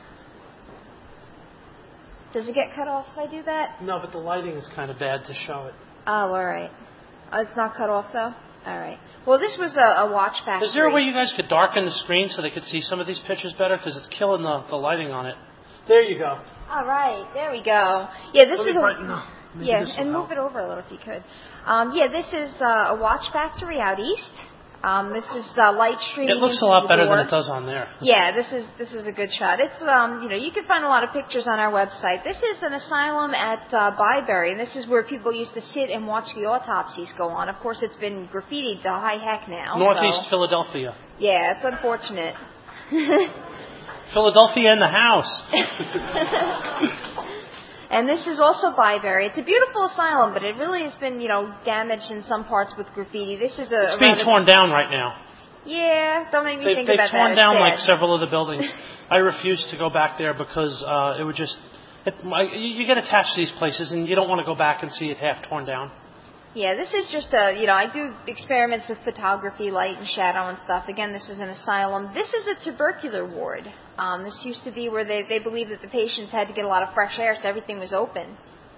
Does it get cut off if I do that? No, but the lighting is kind of bad to show it. Oh, all right. It's not cut off, though? All right. Well, this was a watch factory. Is there a way you guys could darken the screen so they could see some of these pictures better? Because it's killing the lighting on it. There you go. All right. There we go. Yeah, this is and move it over a little if you could. This is a watch factory out east. This is light streaming. It looks a lot better than it does on there. Yeah, this is a good shot. It's you can find a lot of pictures on our website. This is an asylum at Byberry, and this is where people used to sit and watch the autopsies go on. Of course, it's been graffitied to high heck now. Northeast Philadelphia. Yeah, it's unfortunate. Philadelphia in the house. And this is also Byberry. It's a beautiful asylum, but it really has been, damaged in some parts with graffiti. This is It's being torn down right now. Yeah, don't make me think about that. They've torn down like several of the buildings. I refuse to go back there because it would just... you get attached to these places and you don't want to go back and see it half torn down. Yeah, this is just I do experiments with photography, light and shadow and stuff. Again, this is an asylum. This is a tubercular ward. This used to be where they believed that the patients had to get a lot of fresh air, so everything was open.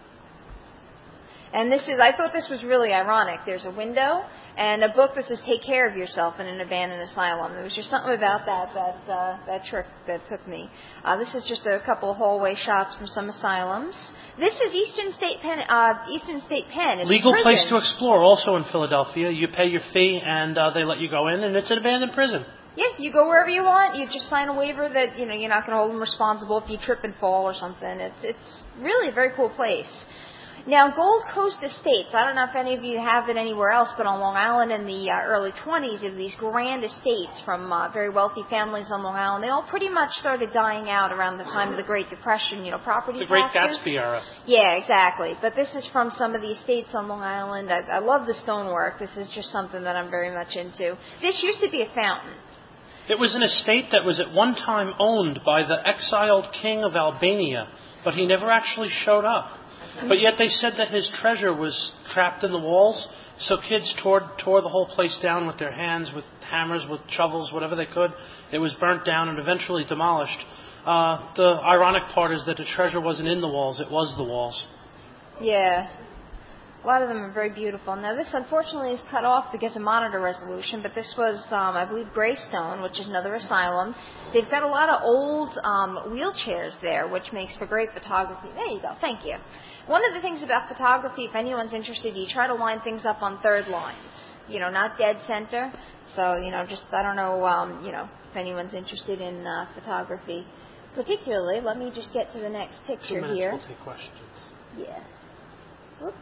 And I thought this was really ironic. There's a window and a book that says "Take Care of Yourself in an Abandoned Asylum." There was just something about that trick that took me. This is just a couple of hallway shots from some asylums. This is Eastern State Pen. It's legal place to explore, also in Philadelphia. You pay your fee and they let you go in, and it's an abandoned prison. Yeah, you go wherever you want. You just sign a waiver that you're not going to hold them responsible if you trip and fall or something. It's really a very cool place. Now, Gold Coast Estates, I don't know if any of you have it anywhere else, but on Long Island in the early 20s, there were these grand estates from very wealthy families on Long Island. They all pretty much started dying out around the time of the Great Depression, property taxes. The Great Gatsby era. Yeah, exactly. But this is from some of the estates on Long Island. I love the stonework. This is just something that I'm very much into. This used to be a fountain. It was an estate that was at one time owned by the exiled king of Albania, but he never actually showed up. But yet they said that his treasure was trapped in the walls, so kids tore the whole place down with their hands, with hammers, with shovels, whatever they could. It was burnt down and eventually demolished. The ironic part is that the treasure wasn't in the walls, it was the walls. Yeah. A lot of them are very beautiful. Now, this unfortunately is cut off because of monitor resolution, but this was, I believe, Greystone, which is another asylum. They've got a lot of old wheelchairs there, which makes for great photography. There you go. Thank you. One of the things about photography, if anyone's interested, you try to line things up on third lines, not dead center. So, just, I don't know, if anyone's interested in photography. particularly, let me just get to the next 2 picture minutes, here. we'll take questions. Yeah. Whoop.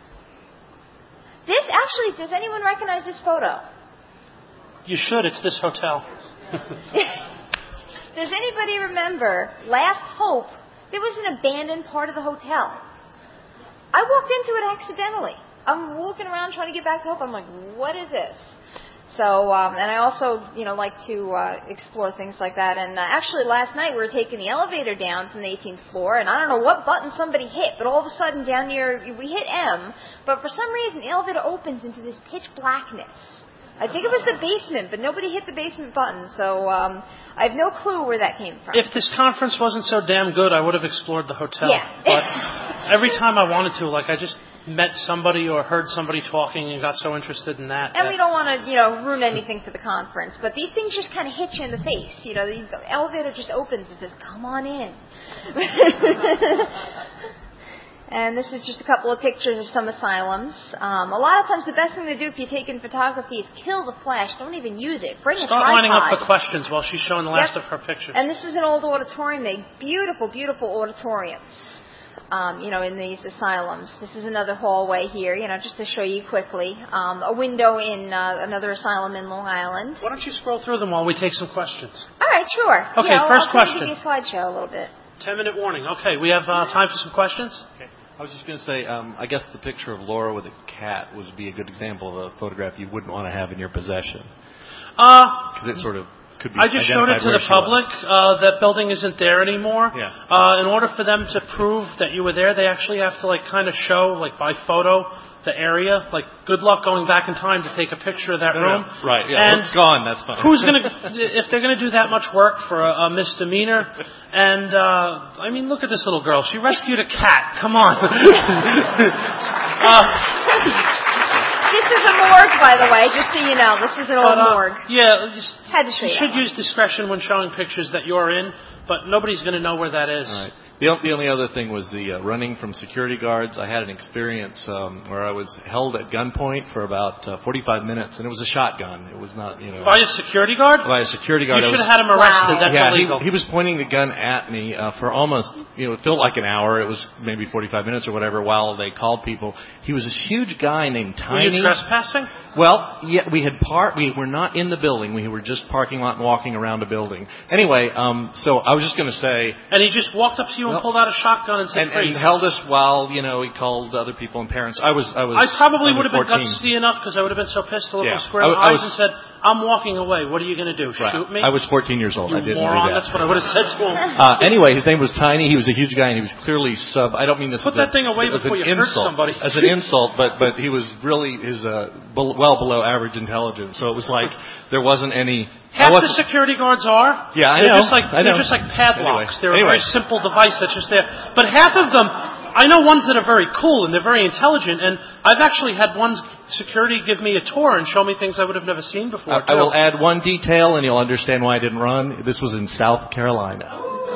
This actually, does anyone recognize this photo? You should. It's this hotel. Does anybody remember Last Hope? There was an abandoned part of the hotel. I walked into it accidentally. I'm walking around trying to get back to Hope. I'm like, what is this? So, and I also, like to explore things like that. And actually, last night we were taking the elevator down from the 18th floor, and I don't know what button somebody hit, but all of a sudden down near, we hit M, but for some reason the elevator opens into this pitch blackness. I think it was the basement, but nobody hit the basement button, so I have no clue where that came from. If this conference wasn't so damn good, I would have explored the hotel. Yeah. But every time I wanted to, I just met somebody or heard somebody talking and got so interested in that. And we don't want to, ruin anything for the conference, but these things just kind of hit you in the face. The elevator just opens and says, "Come on in." And this is just a couple of pictures of some asylums. A lot of times the best thing to do if you take in photography is kill the flash. Don't even use it. Bring a tripod. Start lining up for questions while she's showing the last of her pictures. And this is an old auditorium. They beautiful, beautiful auditoriums. In these asylums. This is another hallway here, just to show you quickly. A window in another asylum in Long Island. Why don't you scroll through them while we take some questions? All right, sure. Okay, first question. I'll give you a slideshow a little bit. 10-minute warning. Okay, we have time for some questions. Okay. I was just going to say, I guess the picture of Laura with a cat would be a good example of a photograph you wouldn't want to have in your possession. Because it sort of could be. I just showed it to the public. That building isn't there anymore. Yeah. In order for them to prove that you were there, they actually have to kind of show, by photo, the area. Good luck going back in time to take a picture of that room. No. Right. Yeah. And it's gone. That's fine. Who's going to, if they're going to do that much work for a misdemeanor? And look at this little girl. She rescued a cat. Come on. This is a morgue, by the way, just so you know. This is an old morgue. Yeah, had to show you should use discretion when showing pictures that you're in, but nobody's going to know where that is. All right. The only other thing was the running from security guards. I had an experience where I was held at gunpoint for about 45 minutes, and it was a shotgun. It was not, By a security guard? By a security guard. You should have had him arrested. Wow. That's illegal. He was pointing the gun at me for almost, it felt like an hour. It was maybe 45 minutes or whatever while they called people. He was this huge guy named Tiny. Were you trespassing? Well, yeah, we were not in the building. We were just parking lot and walking around a building. Anyway, so I was just going to say. And he just walked up to you and pulled out a shotgun and said, and held us while, he called other people and parents. I probably would have been 14. gutsy enough because I would have been so pissed to look him square in the eyes and said, "I'm walking away. What are you going to do? Right. Shoot me?" I was 14 years old. You I didn't moron. do that. That's what I would have said to him. Anyway, his name was Tiny. He was a huge guy, and he was clearly I don't mean this Put as that thing away before you hurt somebody. As an insult, but he was really well below average intelligence. So it was like there wasn't any. Half the security guards are. Yeah, I know. They're just like padlocks. Anyway. They're a very simple device that's just there. But half of them, I know ones that are very cool and they're very intelligent. And I've actually had one security give me a tour and show me things I would have never seen before. I will add one detail, and you'll understand why I didn't run. This was in South Carolina.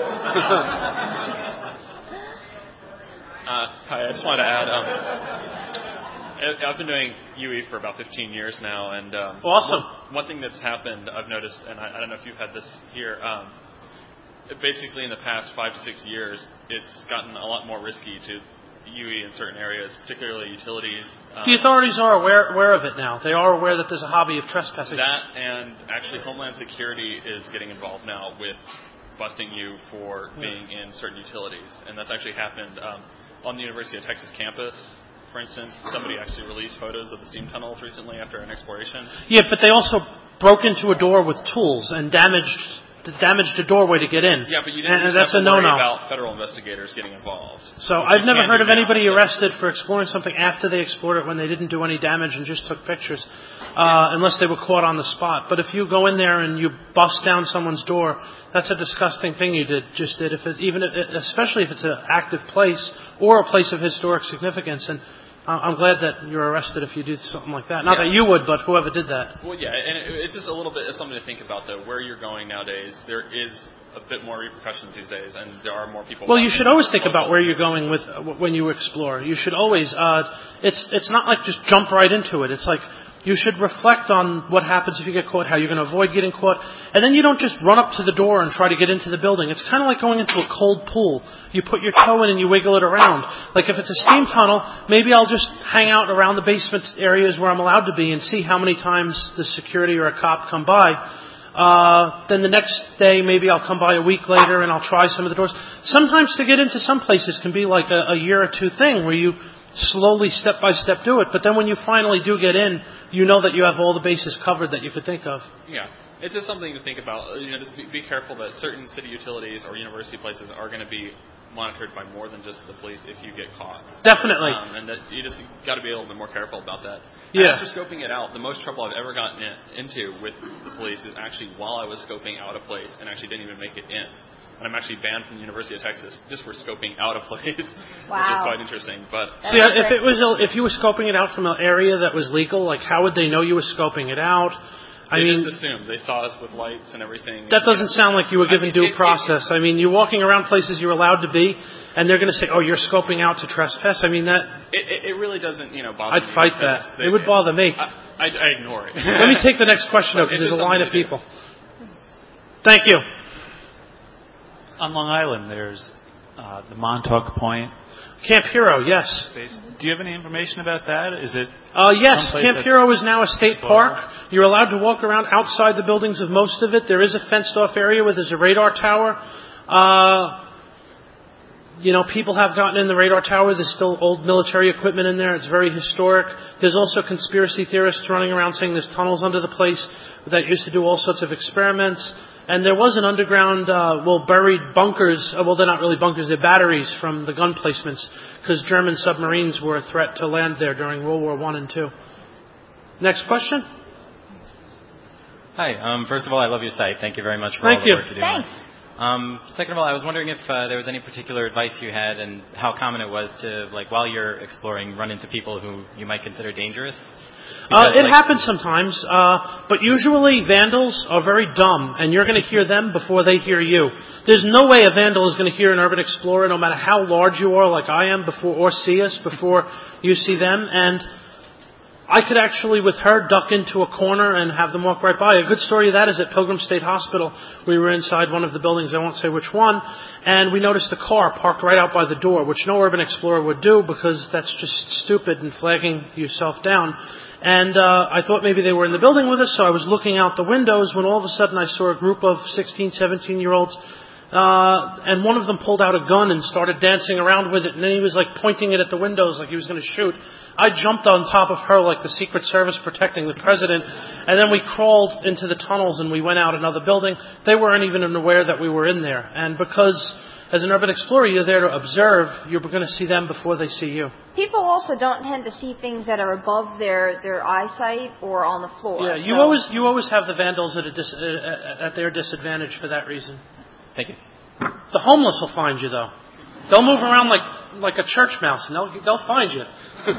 Hi, I just wanted to add. I've been doing UE for about 15 years now, and awesome. One thing that's happened, I've noticed, and I don't know if you've had this here. Basically, in the past 5 to 6 years, it's gotten a lot more risky to UE in certain areas, particularly utilities. The authorities are aware of it now. They are aware that there's a hobby of trespassing. That, and actually, Homeland Security is getting involved now with busting you for being in certain utilities, and that's actually happened on the University of Texas campus. For instance, somebody actually released photos of the steam tunnels recently after an exploration. Yeah, but they also broke into a door with tools and damaged a doorway to get in. Yeah, but you didn't that's have to a no-no. worry about federal investigators getting involved. So I've never heard of anybody arrested for exploring something after they explored it when they didn't do any damage and just took pictures, unless they were caught on the spot. But if you go in there and you bust down someone's door, that's a disgusting thing you just did. Especially if it's an active place or a place of historic significance. And I'm glad that you're arrested if you do something like that. Not that you would, but whoever did that. Well, yeah, and it's just a little bit of something to think about, though. Where you're going nowadays, there is a bit more repercussions these days, and there are more people. Well, you should always think about where you're going when you explore. You should always. It's not like just jump right into it. It's like You should reflect on what happens if you get caught, how you're going to avoid getting caught. And then you don't just run up to the door and try to get into the building. It's kind of like going into a cold pool. You put your toe in and you wiggle it around. Like if it's a steam tunnel, maybe I'll just hang out around the basement areas where I'm allowed to be and see how many times the security or a cop come by. Then the next day, maybe I'll come by a week later and I'll try some of the doors. Sometimes to get into some places can be like a year or two thing where you slowly, step by step, do it. But then when you finally do get in, you know that you have all the bases covered that you could think of. Yeah. It's just something to think about. Just be careful that certain city utilities or university places are going to be monitored by more than just the police if you get caught. Definitely. And that you just got to be a little bit more careful about that. Yeah. And as for scoping it out, the most trouble I've ever gotten into with the police is actually while I was scoping out a place and actually didn't even make it in. And I'm actually banned from the University of Texas just for scoping out a place, which is quite interesting. But see, if you were scoping it out from an area that was legal, like how would they know you were scoping it out? They just assumed. They saw us with lights and everything. That doesn't sound like you were given due process. I mean, you're walking around places you're allowed to be, and they're going to say, "Oh, you're scoping out to trespass." I mean, that it really doesn't, bother me. I'd fight that. It would bother me. I ignore it. Let me take the next question, though, because there's a line of people. Thank you. On Long Island, there's the Montauk Point. Camp Hero, yes. Do you have any information about that? Is it? Yes, Camp Hero is now a state park. You're allowed to walk around outside the buildings of most of it. There is a fenced-off area where there's a radar tower. People have gotten in the radar tower. There's still old military equipment in there. It's very historic. There's also conspiracy theorists running around saying there's tunnels under the place that used to do all sorts of experiments. And there was an underground, buried bunkers. Well, they're not really bunkers. They're batteries from the gun placements because German submarines were a threat to land there during World War I and II. Next question. Hi. First of all, I love your site. Thank you very much for all the work you're doing. Thanks. Second of all, I was wondering if there was any particular advice you had and how common it was to, while you're exploring, run into people who you might consider dangerous. It happens sometimes, but usually vandals are very dumb, and you're going to hear them before they hear you. There's no way a vandal is going to hear an urban explorer, no matter how large you are, like I am, or see us before you see them. And I could actually, with her, duck into a corner and have them walk right by. A good story of that is at Pilgrim State Hospital. We were inside one of the buildings, I won't say which one, and we noticed a car parked right out by the door, which no urban explorer would do because that's just stupid and flagging yourself down. And I thought maybe they were in the building with us, so I was looking out the windows when all of a sudden I saw a group of 16, 17-year-olds, and one of them pulled out a gun and started dancing around with it, and then he was pointing it at the windows like he was going to shoot. I jumped on top of her like the Secret Service protecting the president, and then we crawled into the tunnels and we went out another building. They weren't even aware that we were in there, and because as an urban explorer, you're there to observe. You're going to see them before they see you. People also don't tend to see things that are above their eyesight or on the floor. Yeah, you always have the vandals at their disadvantage for that reason. Thank you. The homeless will find you, though. They'll move around like a church mouse, and they'll find you.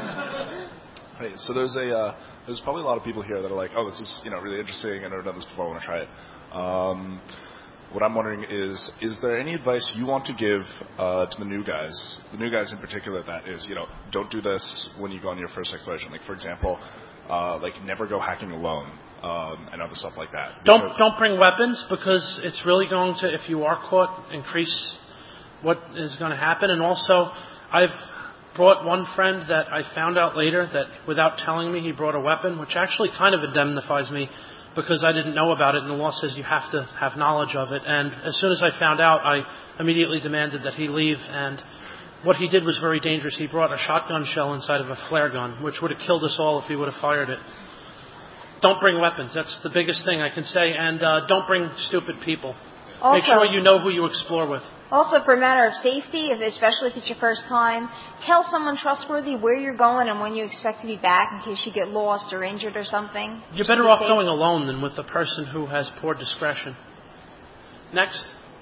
Right. So there's probably a lot of people here that are like, oh, this is really interesting. I've never done this before. I want to try it. What I'm wondering is there any advice you want to give to the new guys in particular that is, don't do this when you go on your first exploration? Like, for example, never go hacking alone and other stuff like that. Don't bring weapons because it's really going to, if you are caught, increase what is going to happen. And also, I've brought one friend that I found out later that without telling me he brought a weapon, which actually kind of indemnifies me because I didn't know about it, and the law says you have to have knowledge of it. And as soon as I found out, I immediately demanded that he leave, and what he did was very dangerous. He brought a shotgun shell inside of a flare gun, which would have killed us all if he would have fired it. Don't bring weapons. That's the biggest thing I can say. And don't bring stupid people. Also, make sure you know who you explore with. Also, for a matter of safety, especially if it's your first time, tell someone trustworthy where you're going and when you expect to be back in case you get lost or injured or something. You're better off going alone than with a person who has poor discretion. Next.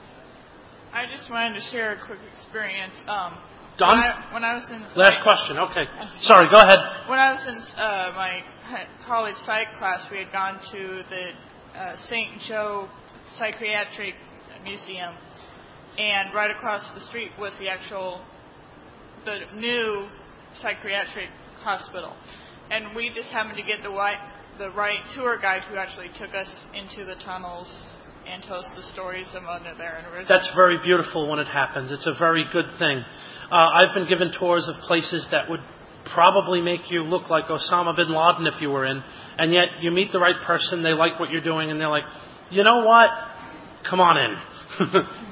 I just wanted to share a quick experience. Done? When I was in last question. Okay. Sorry, go ahead. When I was in my college psych class, we had gone to the St. Joe Psychiatric Museum, and right across the street was the new psychiatric hospital. and we just happened to get the right tour guide who actually took us into the tunnels and told us the stories of under there. And that's very beautiful when it happens. It's a very good thing. I've been given tours of places that would probably make you look like Osama bin Laden if you were in, and yet you meet the right person, they like what you're doing, and they're like, you know what? Come on in.